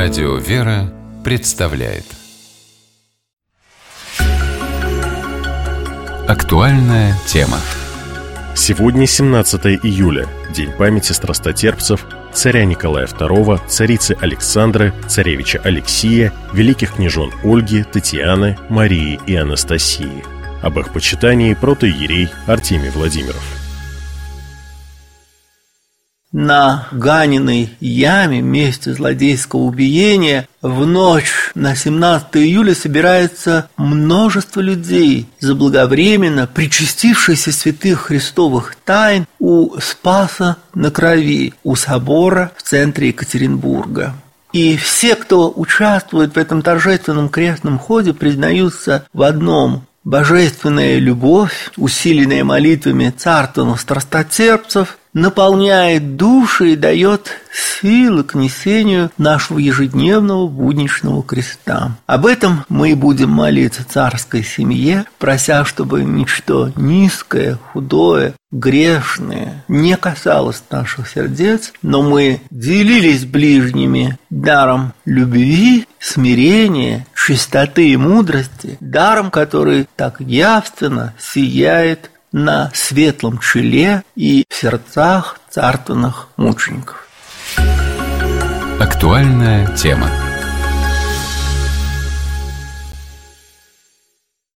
Радио «Вера» представляет актуальная тема. Сегодня 17 июля, день памяти страстотерпцев царя Николая II, царицы Александры, царевича Алексия, великих княжон Ольги, Татьяны, Марии и Анастасии. Об их почитании протоиерей Артемий Владимиров. На Ганиной яме, месте злодейского убиения, в ночь на 17 июля собирается множество людей, заблаговременно причастившихся святых христовых тайн у Спаса на Крови, у собора в центре Екатеринбурга. И все, кто участвует в этом торжественном крестном ходе, признаются в одном: божественная любовь, усиленная молитвами царственных страстотерпцев, наполняет души и дает силы к несению нашего ежедневного будничного креста. Об этом мы и будем молиться царской семье, прося, чтобы ничто низкое, худое, грешное не касалось наших сердец, но мы делились с ближними даром любви, смирения, чистоты и мудрости, даром, который так явственно сияет на светлом челе и в сердцах царственных мучеников. Актуальная тема.